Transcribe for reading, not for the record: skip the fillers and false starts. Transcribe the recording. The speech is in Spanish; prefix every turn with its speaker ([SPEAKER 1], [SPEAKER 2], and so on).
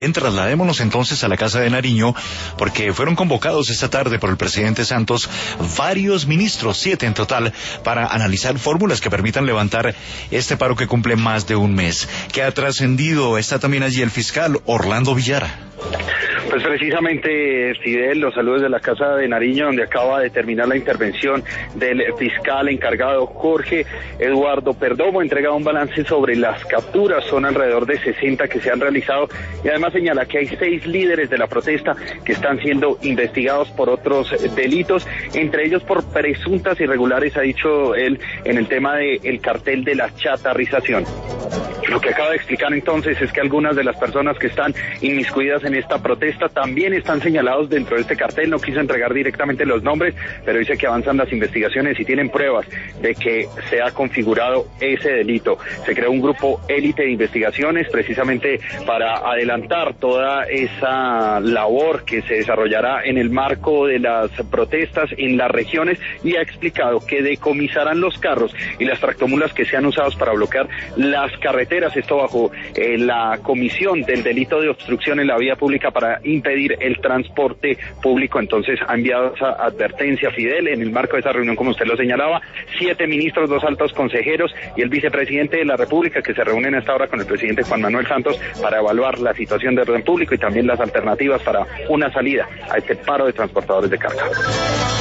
[SPEAKER 1] Trasladémonos entonces a la Casa de Nariño, porque fueron convocados esta tarde por el presidente Santos varios ministros, 7 en total, para analizar fórmulas que permitan levantar este paro que cumple más de un mes. ¿Qué ha trascendido? Está también allí el fiscal Orlando Villara.
[SPEAKER 2] Pues precisamente, Fidel, los saludos de la Casa de Nariño, donde acaba de terminar la intervención del fiscal encargado Jorge Eduardo Perdomo, entrega un balance sobre las capturas, son alrededor de 60 que se han realizado, y además señala que hay 6 líderes de la protesta que están siendo investigados por otros delitos, entre ellos por presuntas irregulares, ha dicho él, en el tema del cartel de la chatarrización. Lo que acaba de explicar entonces es que algunas de las personas que están inmiscuidas en esta protesta también están señalados dentro de este cartel. No quiso entregar directamente los nombres, pero dice que avanzan las investigaciones y tienen pruebas de que se ha configurado ese delito. Se creó un grupo élite de investigaciones precisamente para adelantar toda esa labor que se desarrollará en el marco de las protestas en las regiones, y ha explicado que decomisarán los carros y las tractomulas que sean usados para bloquear las carreteras, esto bajo la comisión del delito de obstrucción en la vía pública para impedir el transporte público. Entonces ha enviado esa advertencia, Fidel, en el marco de esa reunión, como usted lo señalaba, 7 ministros, 2 altos consejeros y el vicepresidente de la República, que se reúnen a esta hora con el presidente Juan Manuel Santos para evaluar la situación de orden público y también las alternativas para una salida a este paro de transportadores de carga.